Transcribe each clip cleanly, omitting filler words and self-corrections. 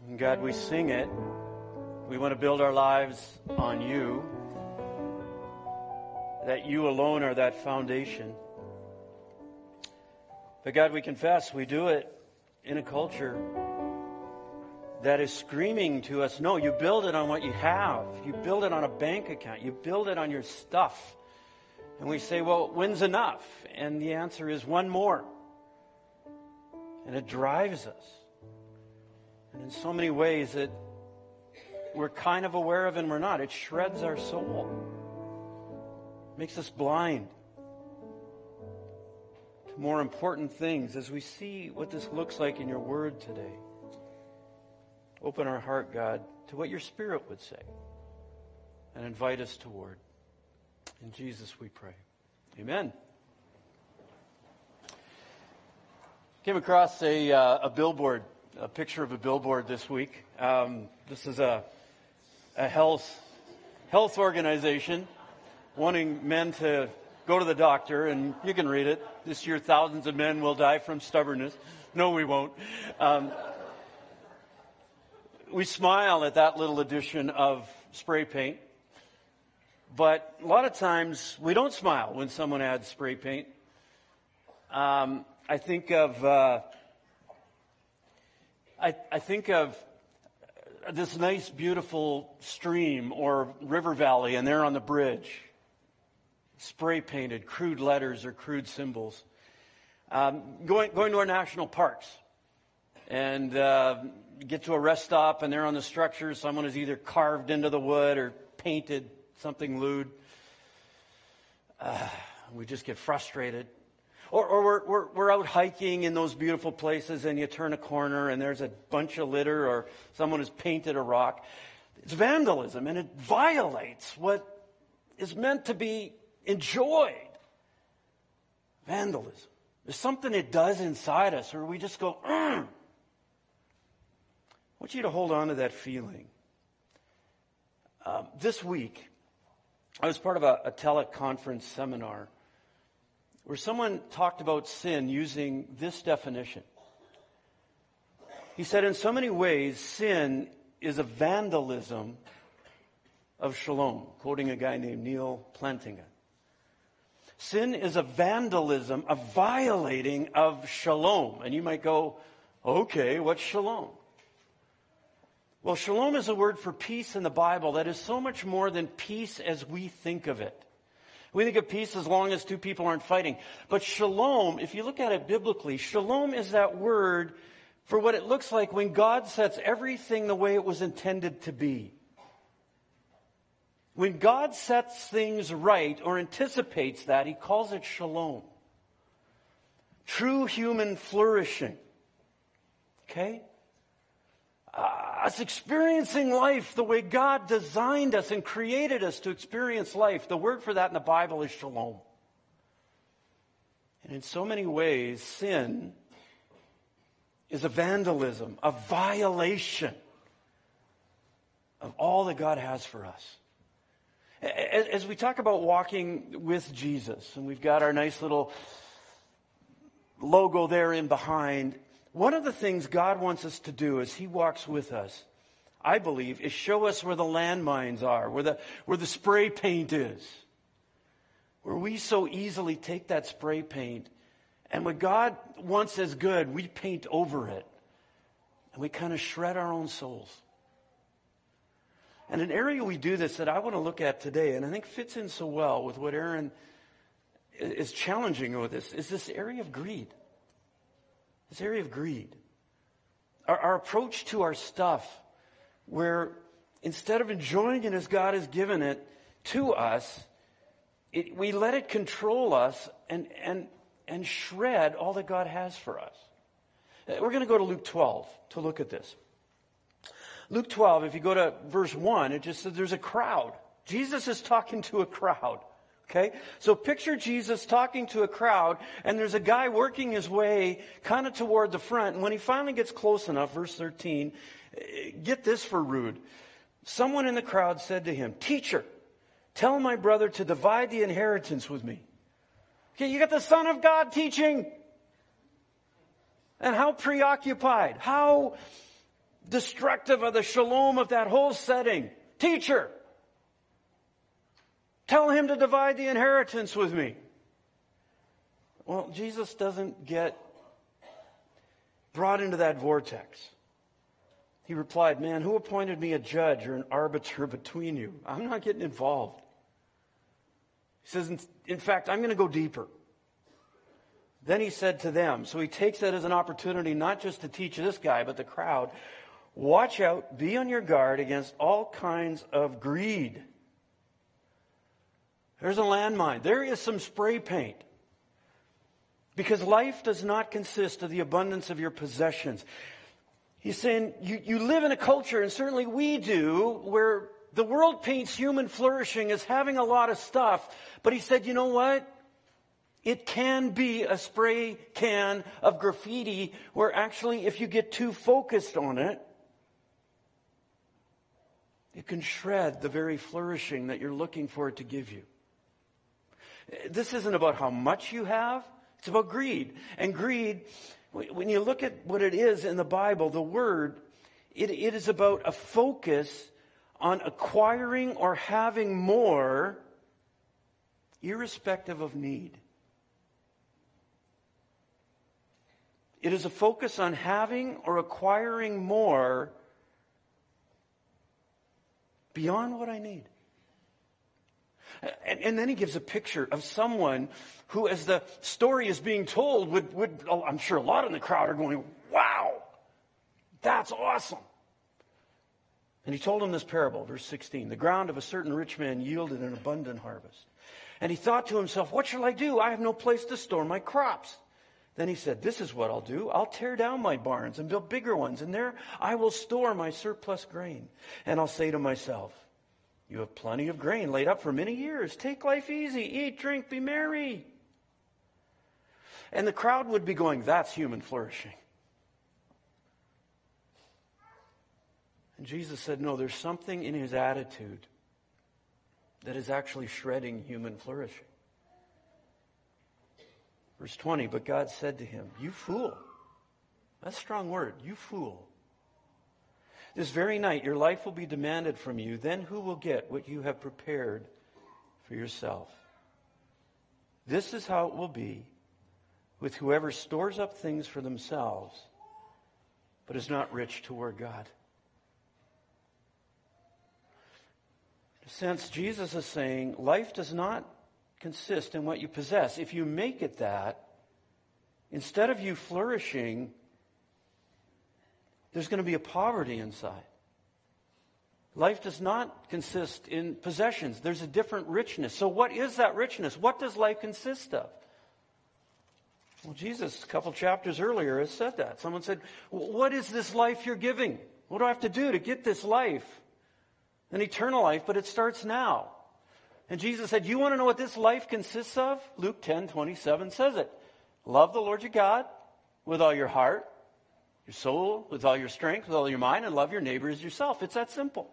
And God, we sing it. We want to build our lives on you. That you alone are that foundation. But God, we confess we do it in a culture that is screaming to us, no, you build it on what you have. You build it on a bank account. You build it on your stuff. And we say, well, when's enough? And the answer is one more. And it drives us. And in so many ways that we're kind of aware of and we're not. It shreds our soul. Makes us blind to more important things as we see what this looks like in your word today. Open our heart, God, to what your Spirit would say and invite us toward. In Jesus we pray. Amen. Came across a billboard, a picture of a billboard this week. This is a health organization wanting men to go to the doctor, and you can read it. This year, thousands of men will die from stubbornness. No, we won't. We smile at that little addition of spray paint, but a lot of times we don't smile when someone adds spray paint. I think of this nice, beautiful stream or river valley, and there on the bridge, spray painted, crude letters or crude symbols. Going to our national parks, and get to a rest stop, and there on the structure, someone has either carved into the wood or painted something lewd. We just get frustrated. Or we're out hiking in those beautiful places, and you turn a corner and there's a bunch of litter, or someone has painted a rock. It's vandalism, and it violates what is meant to be enjoyed. Vandalism. There's something it does inside us, or we just go, I want you to hold on to that feeling. This week, I was part of a teleconference seminar where someone talked about sin using this definition. He said, in so many ways, sin is a vandalism of shalom, quoting a guy named Neil Plantinga. Sin is a vandalism, a violating of shalom. And you might go, okay, what's shalom? Well, shalom is a word for peace in the Bible that is so much more than peace as we think of it. We think of peace as long as two people aren't fighting. But shalom, if you look at it biblically, shalom is that word for what it looks like when God sets everything the way it was intended to be. When God sets things right or anticipates that, he calls it shalom. True human flourishing. Okay? Us experiencing life the way God designed us and created us to experience life. The word for that in the Bible is shalom. And in so many ways, sin is a vandalism, a violation of all that God has for us. As we talk about walking with Jesus, and we've got our nice little logo there in behind, one of the things God wants us to do as he walks with us, I believe, is show us where the landmines are, where the spray paint is. Where we so easily take that spray paint, and what God wants as good, we paint over it. And we kind of shred our own souls. And an area we do this that I want to look at today, and I think fits in so well with what Aaron is challenging with this, is this area of greed. This area of greed. Our approach to our stuff, where instead of enjoying it as God has given it to us, we let it control us and shred all that God has for us. We're going to go to Luke 12 to look at this. Luke 12, if you go to verse 1, it just says there's a crowd. Jesus is talking to a crowd. Okay? So picture Jesus talking to a crowd, and there's a guy working his way kind of toward the front. And when he finally gets close enough, verse 13, get this for rude. Someone in the crowd said to him, "Teacher, tell my brother to divide the inheritance with me." Okay, you got the Son of God teaching. And how preoccupied, how destructive of the shalom of that whole setting. Teacher, tell him to divide the inheritance with me. Well, Jesus doesn't get brought into that vortex. He replied, man, who appointed me a judge or an arbiter between you? I'm not getting involved. He says, in fact, I'm going to go deeper. Then he said to them, so he takes that as an opportunity not just to teach this guy, but the crowd, watch out, be on your guard against all kinds of greed. There's a landmine. There is some spray paint. Because life does not consist of the abundance of your possessions. He's saying you live in a culture, and certainly we do, where the world paints human flourishing as having a lot of stuff. But he said, you know what? It can be a spray can of graffiti where actually if you get too focused on it, it can shred the very flourishing that you're looking for it to give you. This isn't about how much you have. It's about greed. And greed, when you look at what it is in the Bible, the word, it is about a focus on acquiring or having more irrespective of need. It is a focus on having or acquiring more beyond what I need. And then he gives a picture of someone who, as the story is being told, would I'm sure a lot in the crowd are going, wow, that's awesome. And he told him this parable, verse 16. The ground of a certain rich man yielded an abundant harvest. And he thought to himself, what shall I do? I have no place to store my crops. Then he said, this is what I'll do. I'll tear down my barns and build bigger ones, and there I will store my surplus grain. And I'll say to myself, you have plenty of grain laid up for many years. Take life easy. Eat, drink, be merry. And the crowd would be going, that's human flourishing. And Jesus said, no, there's something in his attitude that is actually shredding human flourishing. Verse 20, but God said to him, you fool. That's a strong word. You fool. This very night your life will be demanded from you. Then who will get what you have prepared for yourself? This is how it will be with whoever stores up things for themselves, but is not rich toward God. In a sense, Jesus is saying life does not consist in what you possess. If you make it that, instead of you flourishing, there's going to be a poverty inside. Life does not consist in possessions. There's a different richness. So what is that richness? What does life consist of? Well, Jesus, a couple chapters earlier, has said that. Someone said, what is this life you're giving? What do I have to do to get this life? An eternal life, but it starts now. And Jesus said, you want to know what this life consists of? Luke 10:27 says it. Love the Lord your God with all your heart, your soul, with all your strength, with all your mind, and love your neighbor as yourself. It's that simple.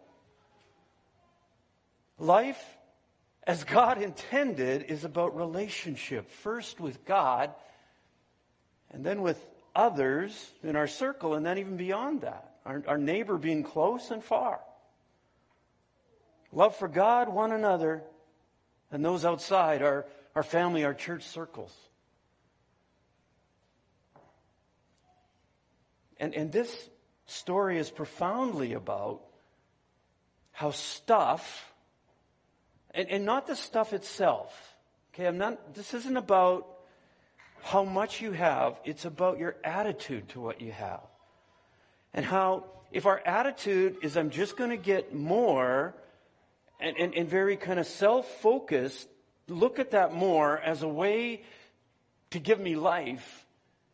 Life, as God intended, is about relationship. First with God, and then with others in our circle, and then even beyond that. Our neighbor being close and far. Love for God, one another, and those outside, our family, our church circles. And this story is profoundly about how stuff, and not the stuff itself. Okay, this isn't about how much you have. It's about your attitude to what you have. And how, if our attitude is I'm just going to get more, and very kind of self-focused, look at that more as a way to give me life,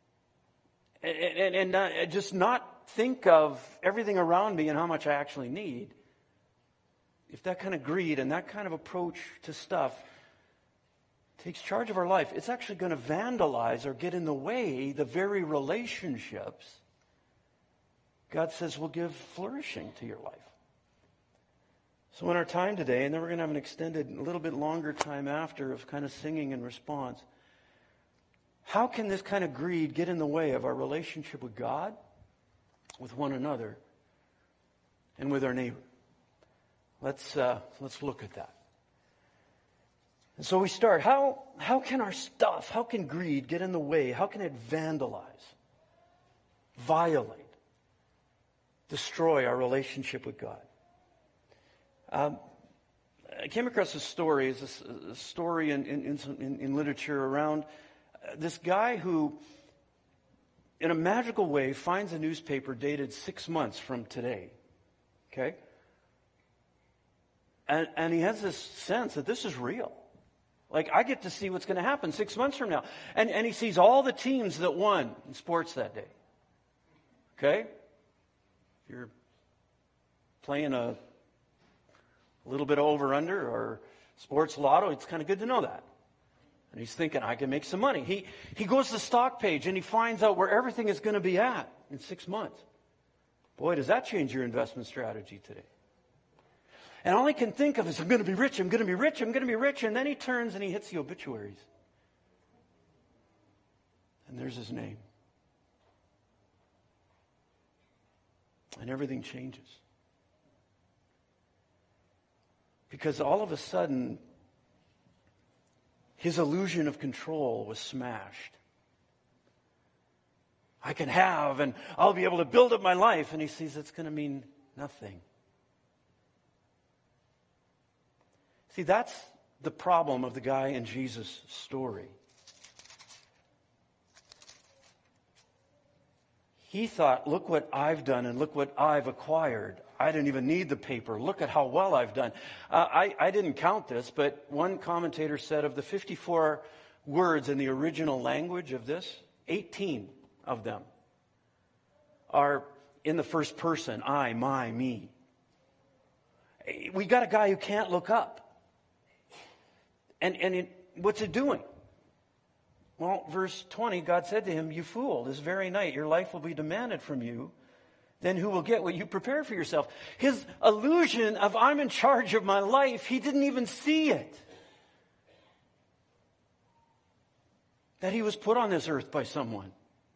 and just not think of everything around me and how much I actually need. If that kind of greed and that kind of approach to stuff takes charge of our life, it's actually going to vandalize or get in the way the very relationships God says will give flourishing to your life. So in our time today, and then we're going to have an extended, a little bit longer time after of kind of singing in response, how can this kind of greed get in the way of our relationship with God, with one another, and with our neighbor. Let's look at that. And so we start. How can our stuff, how can greed get in the way? How can it vandalize, violate, destroy our relationship with God? I came across a story, it's a story in literature around this guy who, in a magical way, finds a newspaper dated 6 months from today. Okay? And he has this sense that this is real. Like, I get to see what's going to happen 6 months from now. And he sees all the teams that won in sports that day. Okay? If you're playing a little bit over-under or sports lotto, it's kind of good to know that. And he's thinking, I can make some money. He goes to the stock page and he finds out where everything is going to be at in 6 months. Boy, does that change your investment strategy today. And all he can think of is, I'm going to be rich, I'm going to be rich, I'm going to be rich. And then he turns and he hits the obituaries. And there's his name. And everything changes. Because all of a sudden, his illusion of control was smashed. I can have, and I'll be able to build up my life. And he sees it's going to mean nothing. See, that's the problem of the guy in Jesus' story. He thought, look what I've done and look what I've acquired. I didn't even need the paper. Look at how well I've done. I didn't count this, but one commentator said of the 54 words in the original language of this, 18 of them are in the first person. I, my, me. We got a guy who can't look up. And what's it doing? Well, verse 20, God said to him, you fool, this very night your life will be demanded from you. Then who will get what you prepare for yourself? His illusion of I'm in charge of my life, he didn't even see it. That he was put on this earth by someone.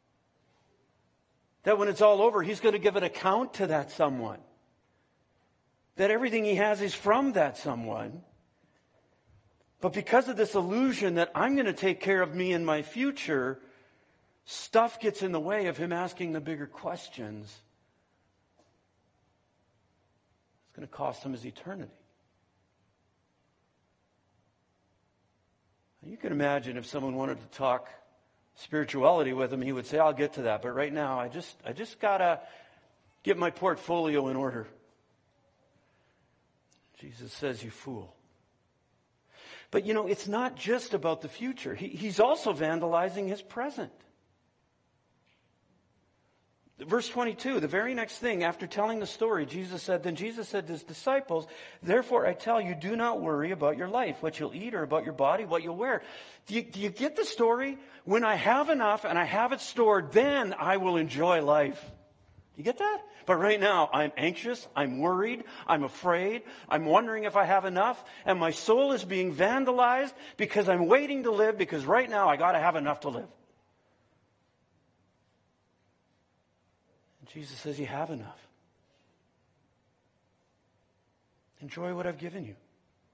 That when it's all over, he's going to give an account to that someone. That everything he has is from that someone. But because of this illusion that I'm going to take care of me in my future, stuff gets in the way of him asking the bigger questions. It's going to cost him his eternity. You can imagine if someone wanted to talk spirituality with him, he would say, I'll get to that. But right now, I just got to get my portfolio in order. Jesus says, you fool. But it's not just about the future. He's also vandalizing his present. Verse 22, the very next thing, after telling the story, Then Jesus said to his disciples, therefore I tell you, do not worry about your life, what you'll eat, or about your body, what you'll wear. Do you get the story? When I have enough and I have it stored, then I will enjoy life. You get that? But right now, I'm anxious, I'm worried, I'm afraid, I'm wondering if I have enough, and my soul is being vandalized because I'm waiting to live, because right now I got to have enough to live. And Jesus says, you have enough. Enjoy what I've given you.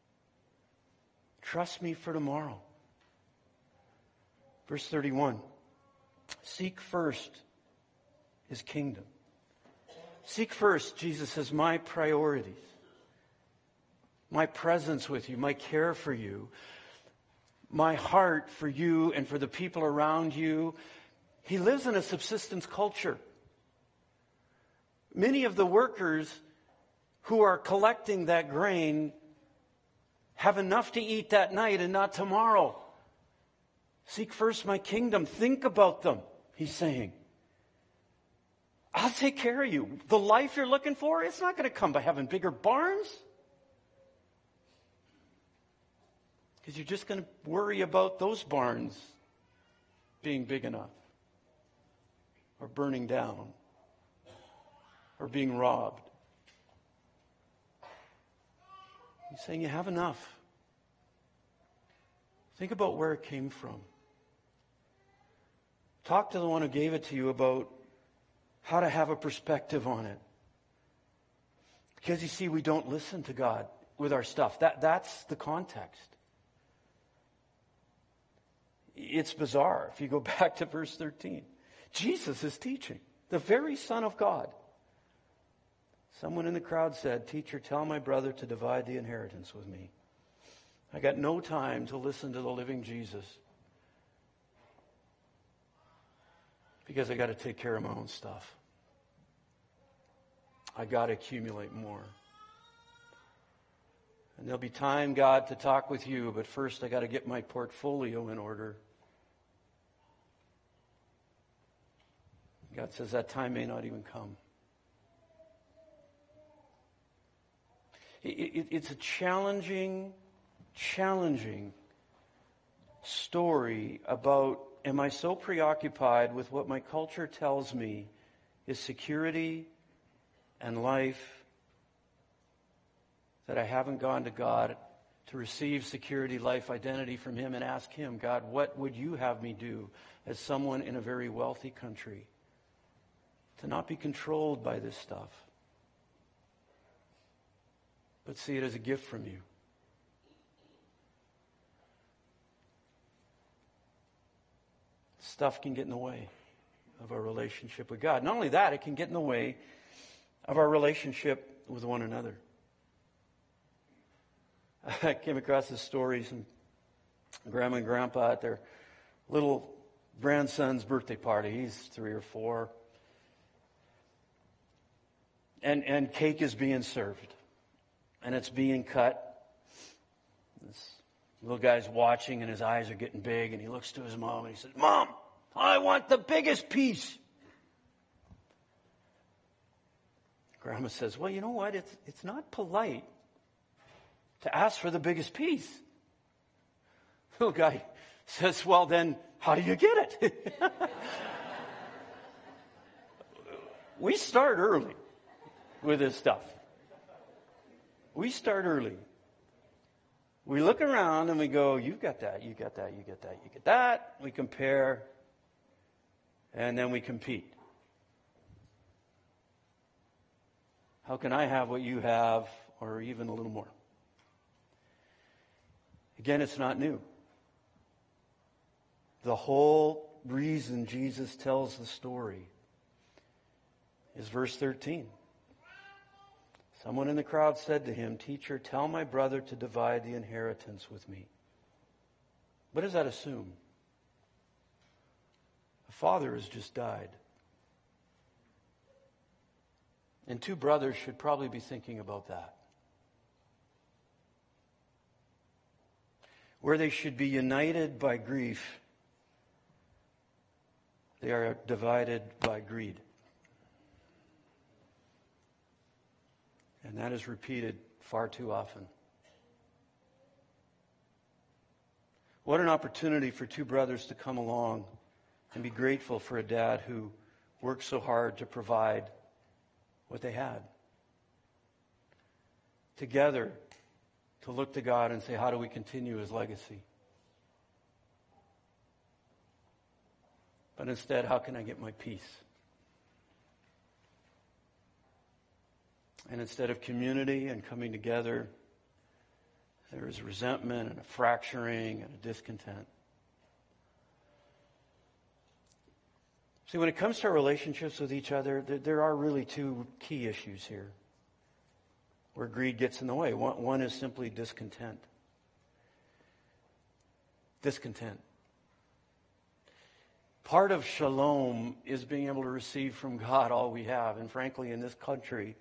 Trust me for tomorrow. Verse 31, seek first his kingdom. Seek first, Jesus says, my priorities, my presence with you, my care for you, my heart for you and for the people around you. He lives in a subsistence culture. Many of the workers who are collecting that grain have enough to eat that night and not tomorrow. Seek first my kingdom. Think about them, he's saying. I'll take care of you. The life you're looking for, it's not going to come by having bigger barns. Because you're just going to worry about those barns being big enough, or burning down, or being robbed. He's saying you have enough. Think about where it came from. Talk to the one who gave it to you about how to have a perspective on it. Because you see, we don't listen to God with our stuff. That's the context. It's bizarre. If you go back to verse 13, Jesus is teaching, the very Son of God. Someone in the crowd said, "Teacher, tell my brother to divide the inheritance with me." I got no time to listen to the living Jesus because I got to take care of my own stuff. I got to accumulate more. And there'll be time, God, to talk with you, but first I got to get my portfolio in order. God says that time may not even come. It's a challenging story about, am I so preoccupied with what my culture tells me is security and life that I haven't gone to God to receive security, life, identity from Him and ask Him, God, what would you have me do as someone in a very wealthy country to not be controlled by this stuff, but see it as a gift from you. Stuff can get in the way of our relationship with God. Not only that, it can get in the way of our relationship with one another. I came across this story, some grandma and grandpa at their little grandson's birthday party. He's 3 or 4. And cake is being served. And it's being cut. This little guy's watching and his eyes are getting big, and he looks to his mom and he says, "Mom, I want the biggest piece." Grandma says, "Well, you know what? It's not polite to ask for the biggest piece." Little guy says, "Well, then how do you get it?" We start early with this stuff. We start early. We look around and we go, "You've got that, you got that, you get that, you get that." We compare, and then we compete. How can I have what you have, or even a little more? Again, it's not new. The whole reason Jesus tells the story is verse 13. Someone in the crowd said to him, "Teacher, tell my brother to divide the inheritance with me." What does that assume? A father has just died. And 2 brothers should probably be thinking about that. Where they should be united by grief, they are divided by greed. And that is repeated far too often. What an opportunity for 2 brothers to come along and be grateful for a dad who worked so hard to provide what they had. Together, to look to God and say, how do we continue His legacy? But instead, how can I get my peace? And instead of community and coming together, there is resentment and a fracturing and a discontent. See, when it comes to our relationships with each other, there are really 2 key issues here where greed gets in the way. One is simply discontent. Discontent. Part of shalom is being able to receive from God all we have. And frankly, in this country,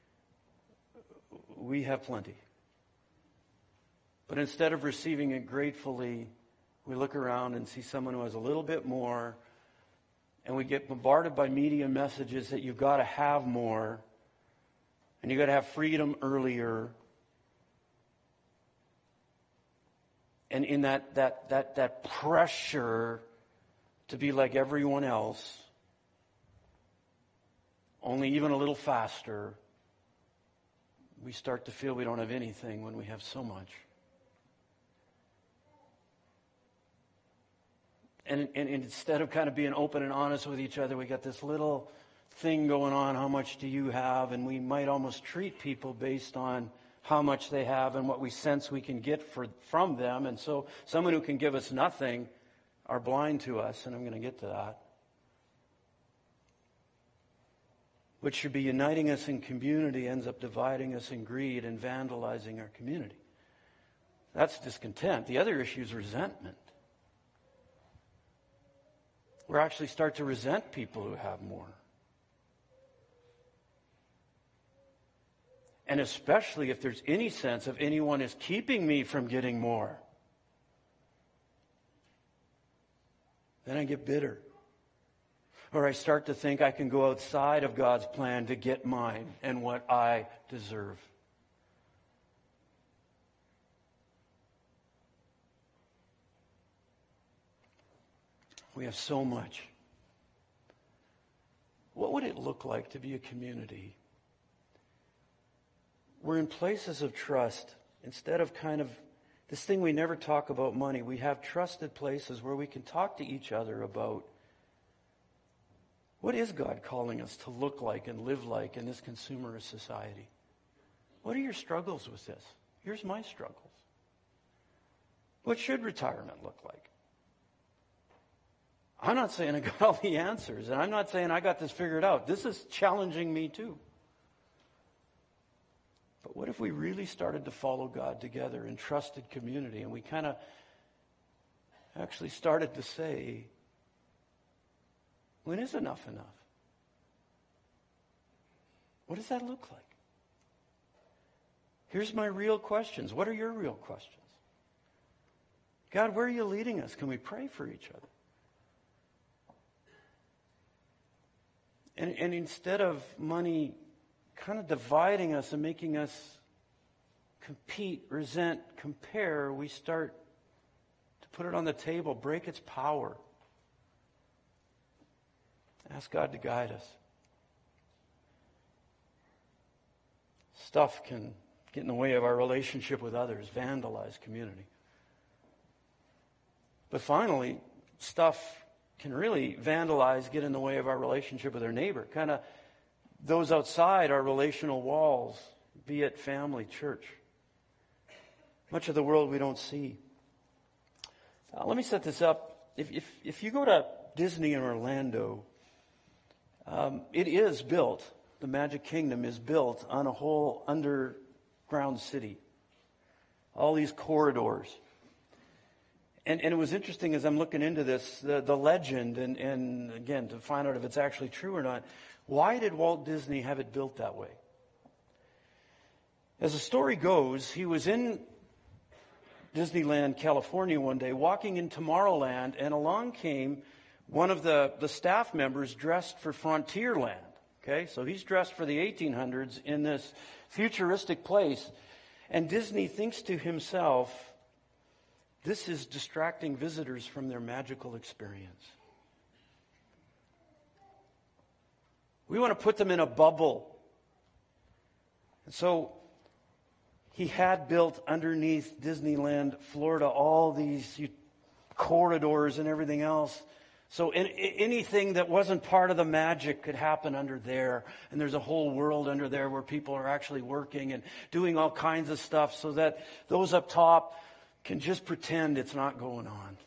we have plenty. But instead of receiving it gratefully, we look around and see someone who has a little bit more, and we get bombarded by media messages that you've got to have more, and you've got to have freedom earlier. And in that pressure to be like everyone else, only even a little faster, we start to feel we don't have anything when we have so much. And instead of kind of being open and honest with each other, we got this little thing going on, how much do you have? And we might almost treat people based on how much they have and what we sense we can get from them. And so someone who can give us nothing are blind to us, and I'm going to get to that. What should be uniting us in community ends up dividing us in greed and vandalizing our community. That's discontent. The other issue is resentment. We actually start to resent people who have more. And especially if there's any sense of anyone is keeping me from getting more. Then I get bitter. Or I start to think I can go outside of God's plan to get mine and what I deserve. We have so much. What would it look like to be a community? We're in places of trust. Instead of kind of this thing we never talk about, money, we have trusted places where we can talk to each other about what is God calling us to look like and live like in this consumerist society? What are your struggles with this? Here's my struggles. What should retirement look like? I'm not saying I got all the answers, and I'm not saying I got this figured out. This is challenging me too. But what if we really started to follow God together in trusted community, and we kind of actually started to say, when is enough enough? What does that look like? Here's my real questions. What are your real questions? God, where are you leading us? Can we pray for each other? And instead of money kind of dividing us and making us compete, resent, compare, we start to put it on the table, break its power. Ask God to guide us. Stuff can get in the way of our relationship with others, vandalize community. But finally, stuff can really vandalize, get in the way of our relationship with our neighbor. Kind of those outside our relational walls, be it family, church. Much of the world we don't see. Let me set this up. If you go to Disney in Orlando, it is built, the Magic Kingdom is built on a whole underground city. All these corridors. And it was interesting as I'm looking into this, the legend, and again, to find out if it's actually true or not. Why did Walt Disney have it built that way? As the story goes, he was in Disneyland, California one day, walking in Tomorrowland, and along came one of the staff members dressed for Frontierland. Okay, so he's dressed for the 1800s in this futuristic place. And Disney thinks to himself, this is distracting visitors from their magical experience. We want to put them in a bubble. And so he had built underneath Disneyland, Florida, all these corridors and everything else. So anything that wasn't part of the magic could happen under there. And there's a whole world under there where people are actually working and doing all kinds of stuff so that those up top can just pretend it's not going on.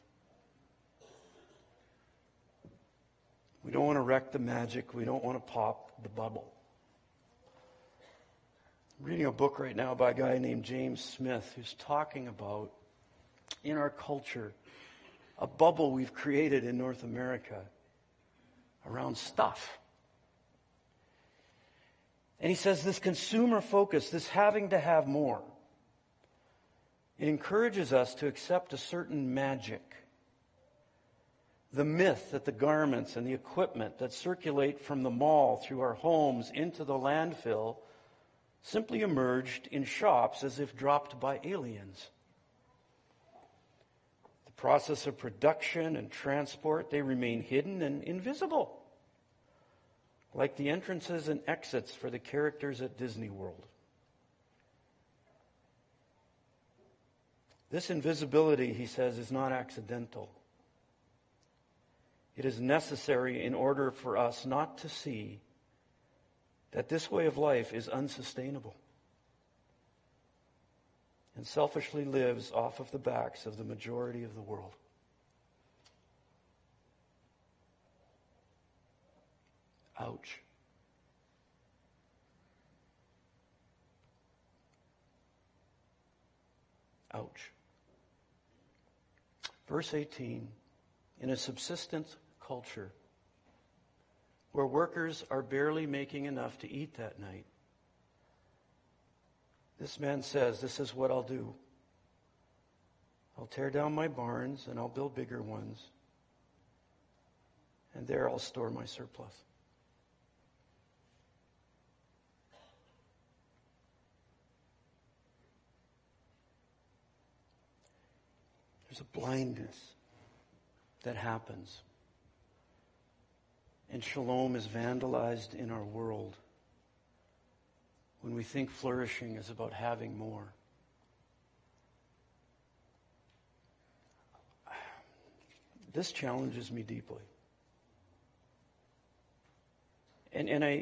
We don't want to wreck the magic. We don't want to pop the bubble. I'm reading a book right now by a guy named James Smith who's talking about, in our culture, a bubble we've created in North America around stuff. And he says this consumer focus, this having to have more, it encourages us to accept a certain magic. The myth that the garments and the equipment that circulate from the mall through our homes into the landfill simply emerged in shops as if dropped by aliens. The process of production and transport, they remain hidden and invisible, like the entrances and exits for the characters at Disney World. This invisibility, he says, is not accidental. It is necessary in order for us not to see that this way of life is unsustainable and selfishly lives off of the backs of the majority of the world. Ouch. Ouch. Verse 18, in a subsistence culture where workers are barely making enough to eat that night, this man says, this is what I'll do. I'll tear down my barns and I'll build bigger ones, and there I'll store my surplus. There's a blindness that happens, and shalom is vandalized in our world when we think flourishing is about having more. This challenges me deeply. And I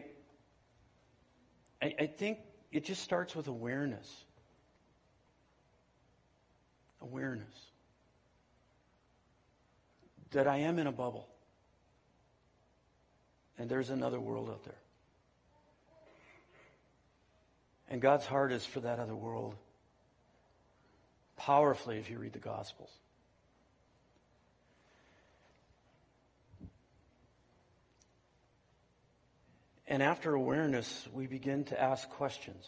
think it just starts with awareness. Awareness that I am in a bubble. And there's another world out there. And God's heart is for that other world powerfully if you read the Gospels. And after awareness, we begin to ask questions.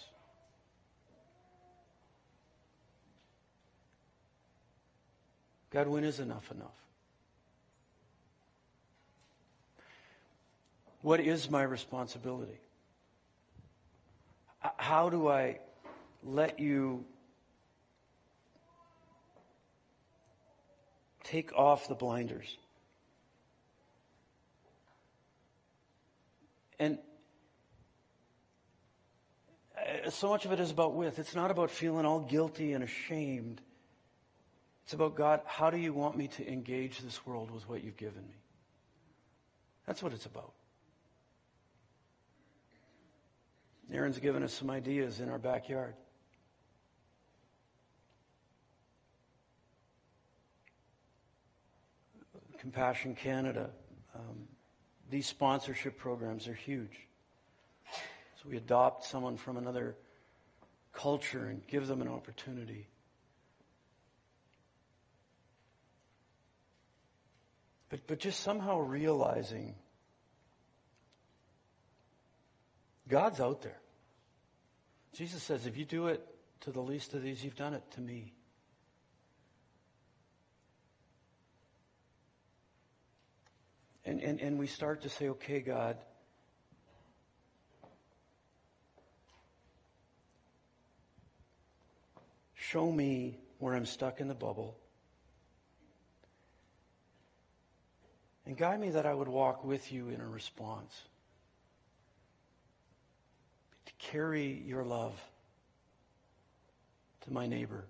God, when is enough enough? What is my responsibility? How do I let you take off the blinders? And so much of it is about with. It's not about feeling all guilty and ashamed. It's about, God, how do you want me to engage this world with what you've given me? That's what it's about. Aaron's given us some ideas in our backyard. Compassion Canada, these sponsorship programs are huge. So we adopt someone from another culture and give them an opportunity. But just somehow realizing God's out there. Jesus says, if you do it to the least of these, you've done it to me. And we start to say, okay, God, show me where I'm stuck in the bubble. And guide me that I would walk with you in a response. To carry your love to my neighbor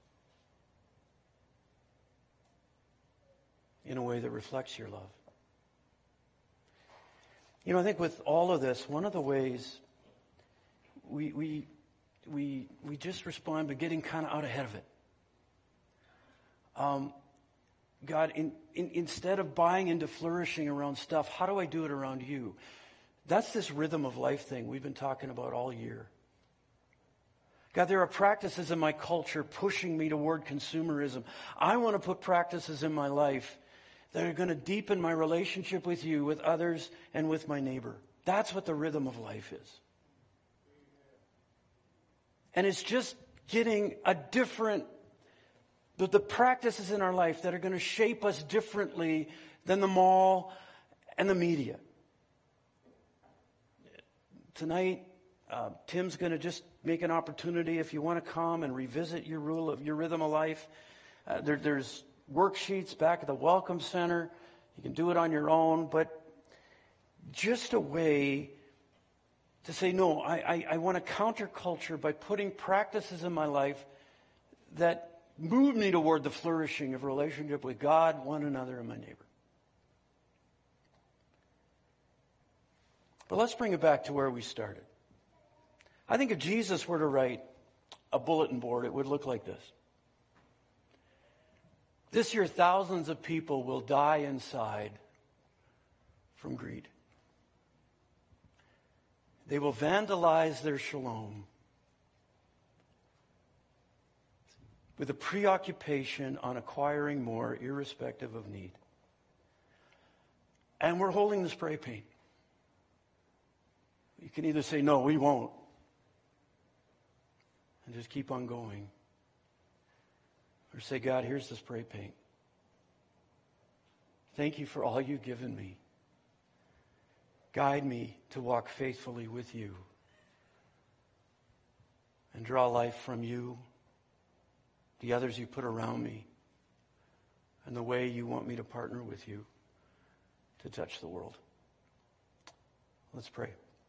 in a way that reflects your love. You know, I think with all of this, one of the ways we just respond by getting kind of out ahead of it. God, instead of buying into flourishing around stuff, how do I do it around you? That's this rhythm of life thing we've been talking about all year. God, there are practices in my culture pushing me toward consumerism. I want to put practices in my life that are going to deepen my relationship with you, with others, and with my neighbor. That's what the rhythm of life is. And it's just getting a different, the practices in our life that are going to shape us differently than the mall and the media. Tonight, Tim's going to just make an opportunity if you want to come and revisit your rhythm of life. There's worksheets back at the Welcome Center. You can do it on your own, but just a way to say, no, I want to counter culture by putting practices in my life that move me toward the flourishing of relationship with God, one another, and my neighbor. But let's bring it back to where we started. I think if Jesus were to write a bulletin board, it would look like this. This year, thousands of people will die inside from greed. They will vandalize their shalom with a preoccupation on acquiring more, irrespective of need. And we're holding the spray paint. You can either say, no, we won't, and just keep on going. Or say, God, here's the spray paint. Thank you for all you've given me. Guide me to walk faithfully with you and draw life from you, the others you put around me, and the way you want me to partner with you to touch the world. Let's pray.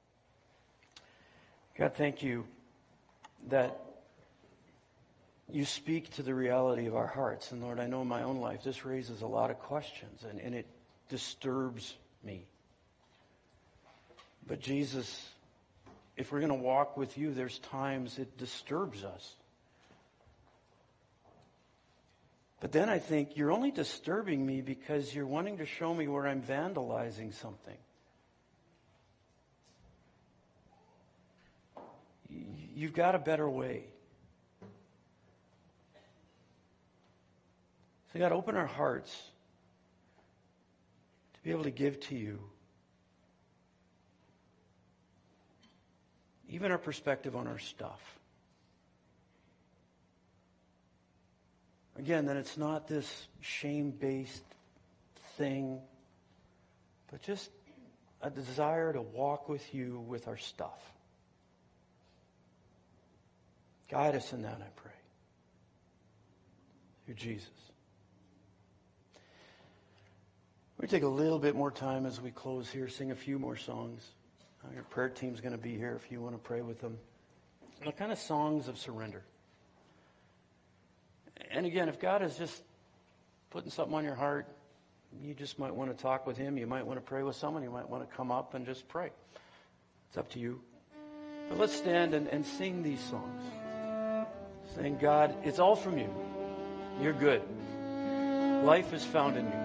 God, thank you that you speak to the reality of our hearts. And Lord, I know in my own life this raises a lot of questions and it disturbs me. But Jesus, if we're going to walk with you, there's times it disturbs us. But then I think you're only disturbing me because you're wanting to show me where I'm vandalizing something. You've got a better way. So God, open our hearts to be able to give to you. Even our perspective on our stuff. Again, that it's not this shame-based thing, but just a desire to walk with you with our stuff. Guide us in that, I pray. Through Jesus. We're going to take a little bit more time as we close here, sing a few more songs. Your prayer team's going to be here if you want to pray with them. And the kind of songs of surrender. And again, if God is just putting something on your heart, you just might want to talk with him. You might want to pray with someone. You might want to come up and just pray. It's up to you. But let's stand and sing these songs. Saying, God, it's all from you. You're good. Life is found in you.